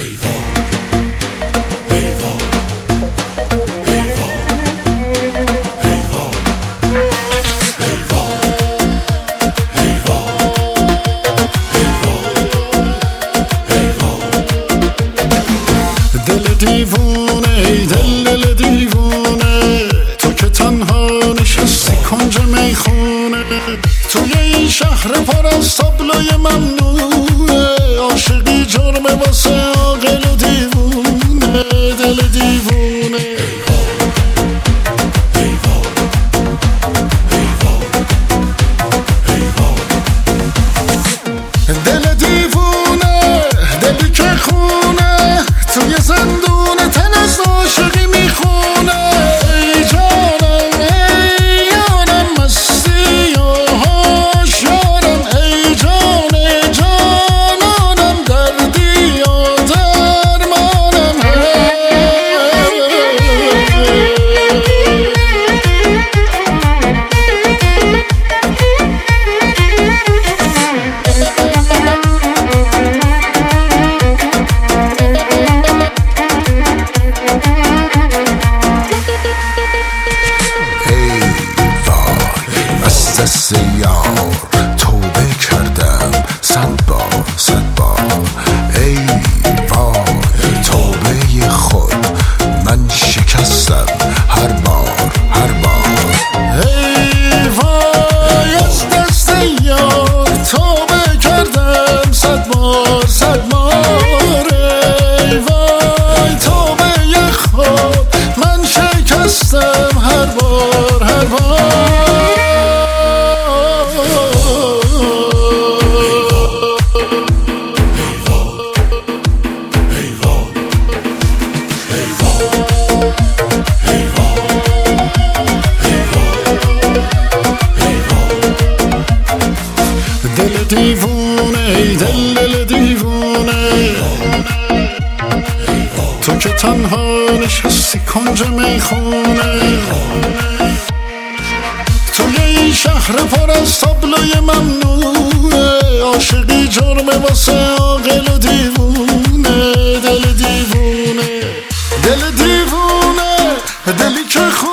دل دیوونه ای دل دیوونه، تو که تنها نشستی کنج میخونه، توی این شهر پر از تابلوی ممنوعه، عاشقی جرمه واسه عاقل و دیوونه، دل دیوونه. دل دیوونه، دلی که خونه، توی زندون تن از عاشقی میخونه، ای جانم ای یارم مستی و هوشیارم، ای جان جانانم دردی و درمانم. دست یار توبه کردم 100 بار، ای وای توبه خود من شکستم هر بار. ای وای از دست یار توبه کردم 100 بار، ای وای توبه خود من شکستم هر بار. دل دیوونه ای دل دیوونه، تو که تنها نشستی کنج میخونه، توی این شهر پر از تابلوی ممنوعه، عاشقی جرمه واسه عاقل و دیوونه، دل دیوونه، دل دیوونه، دلی که